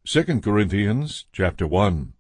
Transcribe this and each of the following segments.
2 Corinthians chapter 1.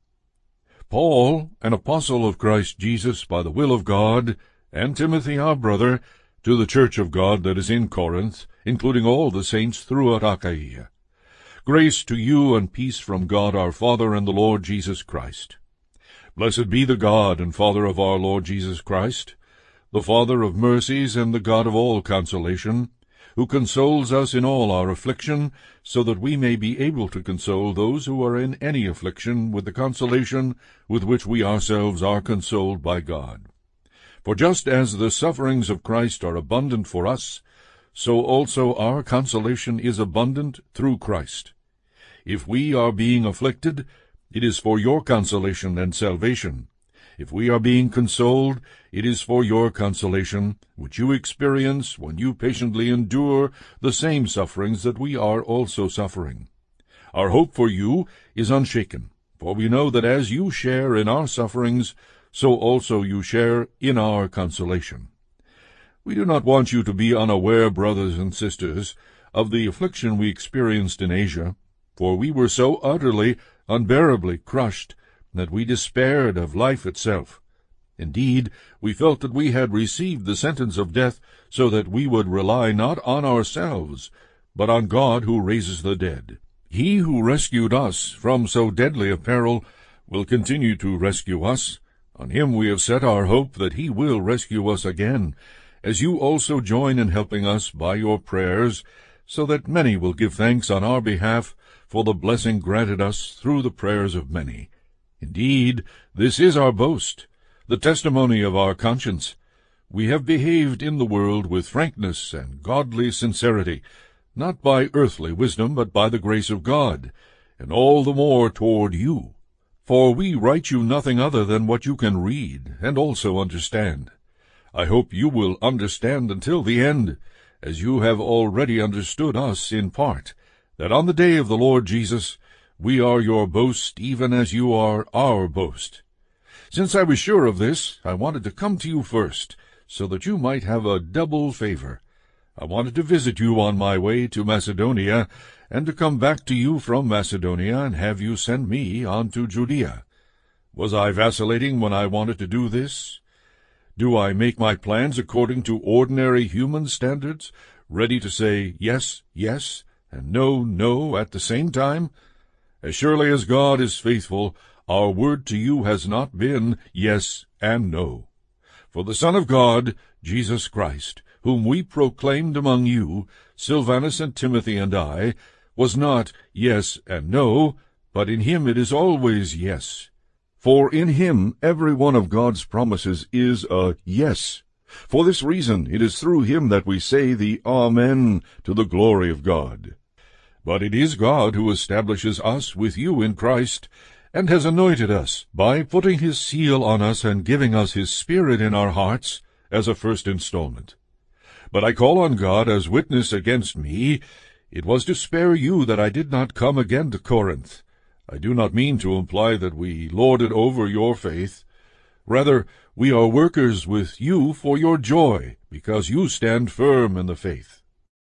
Paul, an apostle of Christ Jesus by the will of God, and Timothy our brother, to the church of God that is in Corinth, including all the saints throughout Achaia. Grace to you and peace from God our Father and the Lord Jesus Christ. Blessed be the God and Father of our Lord Jesus Christ, the Father of mercies and the God of all consolation, who consoles us in all our affliction, so that we may be able to console those who are in any affliction with the consolation with which we ourselves are consoled by God. For just as the sufferings of Christ are abundant for us, so also our consolation is abundant through Christ. If we are being afflicted, it is for your consolation and salvation. If we are being consoled, it is for your consolation, which you experience when you patiently endure the same sufferings that we are also suffering. Our hope for you is unshaken, for we know that as you share in our sufferings, so also you share in our consolation. We do not want you to be unaware, brothers and sisters, of the affliction we experienced in Asia, for we were so utterly, unbearably crushed that we despaired of life itself. Indeed, we felt that we had received the sentence of death, so that we would rely not on ourselves, but on God who raises the dead. He who rescued us from so deadly a peril will continue to rescue us. On him we have set our hope that he will rescue us again, as you also join in helping us by your prayers, so that many will give thanks on our behalf for the blessing granted us through the prayers of many. Indeed, this is our boast, the testimony of our conscience. We have behaved in the world with frankness and godly sincerity, not by earthly wisdom, but by the grace of God, and all the more toward you. For we write you nothing other than what you can read, and also understand. I hope you will understand until the end, as you have already understood us in part, that on the day of the Lord Jesus we are your boast, even as you are our boast. Since I was sure of this, I wanted to come to you first, so that you might have a double favor. I wanted to visit you on my way to Macedonia, and to come back to you from Macedonia and have you send me on to Judea. Was I vacillating when I wanted to do this? Do I make my plans according to ordinary human standards, ready to say yes, yes, and no, no at the same time? As surely as God is faithful, our word to you has not been yes and no. For the Son of God, Jesus Christ, whom we proclaimed among you, Silvanus and Timothy and I, was not yes and no, but in him it is always yes. For in him every one of God's promises is a yes. For this reason it is through him that we say the Amen to the glory of God. But it is God who establishes us with you in Christ, and has anointed us by putting his seal on us and giving us his Spirit in our hearts as a first installment. But I call on God as witness against me, it was to spare you that I did not come again to Corinth. I do not mean to imply that we lorded over your faith. Rather, we are workers with you for your joy, because you stand firm in the faith.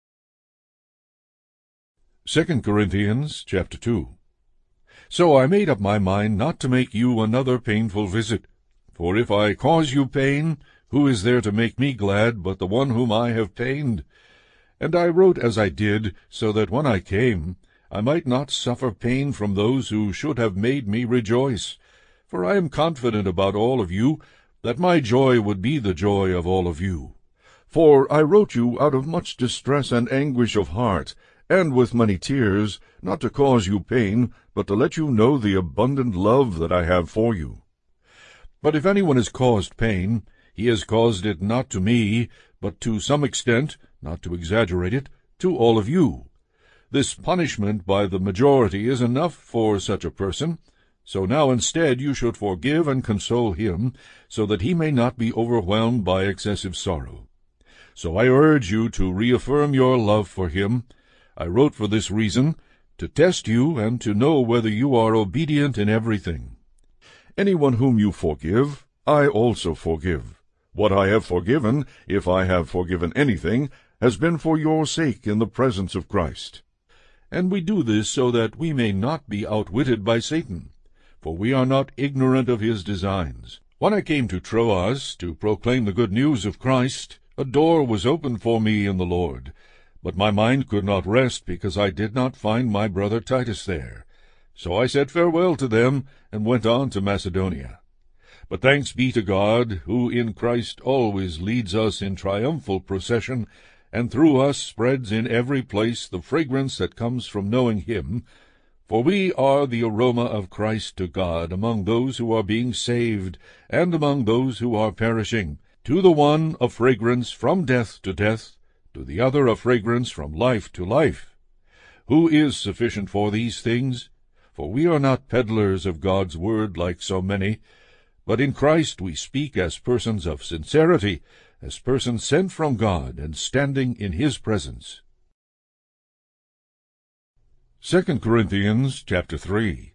2 Corinthians chapter 2. So I made up my mind not to make you another painful visit. For if I cause you pain, who is there to make me glad but the one whom I have pained? And I wrote as I did, so that when I came, I might not suffer pain from those who should have made me rejoice. For I am confident about all of you, that my joy would be the joy of all of you. For I wrote you out of much distress and anguish of heart, and with many tears, not to cause you pain, but to let you know the abundant love that I have for you. But if anyone has caused pain, he has caused it not to me, but to some extent, not to exaggerate it, to all of you. This punishment by the majority is enough for such a person. So now instead you should forgive and console him, so that he may not be overwhelmed by excessive sorrow. So I urge you to reaffirm your love for him. I wrote for this reason, to test you and to know whether you are obedient in everything. Anyone whom you forgive, I also forgive. What I have forgiven, if I have forgiven anything, has been for your sake in the presence of Christ. And we do this so that we may not be outwitted by Satan, for we are not ignorant of his designs. When I came to Troas to proclaim the good news of Christ, a door was opened for me in the Lord. But my mind could not rest, because I did not find my brother Titus there. So I said farewell to them, and went on to Macedonia. But thanks be to God, who in Christ always leads us in triumphal procession, and through us spreads in every place the fragrance that comes from knowing him. For we are the aroma of Christ to God among those who are being saved, and among those who are perishing. To the one a fragrance from death to death, to the other a fragrance from life to life. Who is sufficient for these things? For we are not peddlers of God's word like so many, but in Christ we speak as persons of sincerity, as persons sent from God and standing in his presence. 2 Corinthians chapter 3.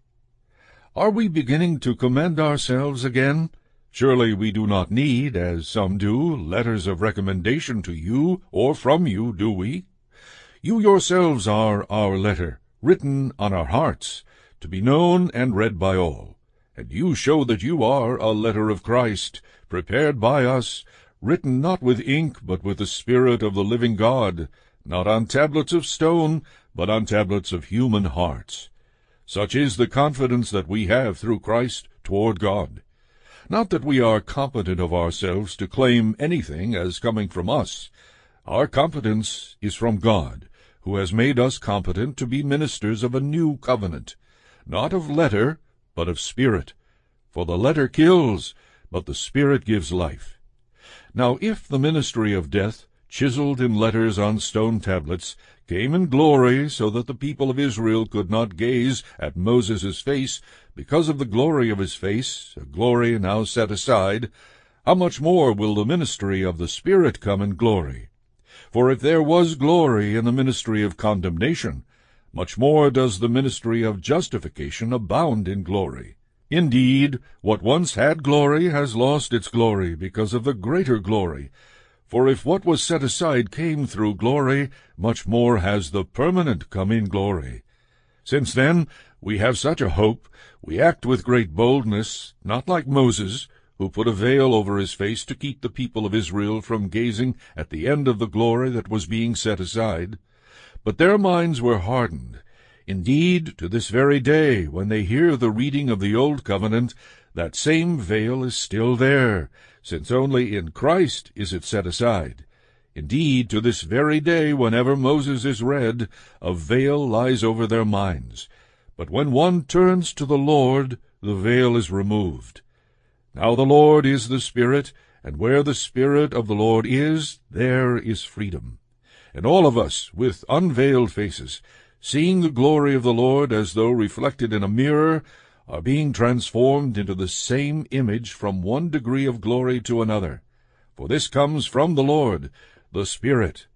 Are we beginning to commend ourselves again? Surely we do not need, as some do, letters of recommendation to you, or from you, do we? You yourselves are our letter, written on our hearts, to be known and read by all. And you show that you are a letter of Christ, prepared by us, written not with ink, but with the Spirit of the living God, not on tablets of stone, but on tablets of human hearts. Such is the confidence that we have through Christ toward God. Not that we are competent of ourselves to claim anything as coming from us. Our competence is from God, who has made us competent to be ministers of a new covenant, not of letter, but of spirit. For the letter kills, but the Spirit gives life. Now if the ministry of death, chiseled in letters on stone tablets, came in glory, so that the people of Israel could not gaze at Moses' face, because of the glory of his face, a glory now set aside, how much more will the ministry of the Spirit come in glory? For if there was glory in the ministry of condemnation, much more does the ministry of justification abound in glory. Indeed, what once had glory has lost its glory because of the greater glory. For if what was set aside came through glory, much more has the permanent come in glory. Since then we have such a hope, we act with great boldness, not like Moses, who put a veil over his face to keep the people of Israel from gazing at the end of the glory that was being set aside. But their minds were hardened. Indeed, to this very day, when they hear the reading of the Old Covenant, that same veil is still there, since only in Christ is it set aside. Indeed, to this very day, whenever Moses is read, a veil lies over their minds. But when one turns to the Lord, the veil is removed. Now the Lord is the Spirit, and where the Spirit of the Lord is, there is freedom. And all of us, with unveiled faces, seeing the glory of the Lord as though reflected in a mirror, are being transformed into the same image from one degree of glory to another. For this comes from the Lord, the Spirit.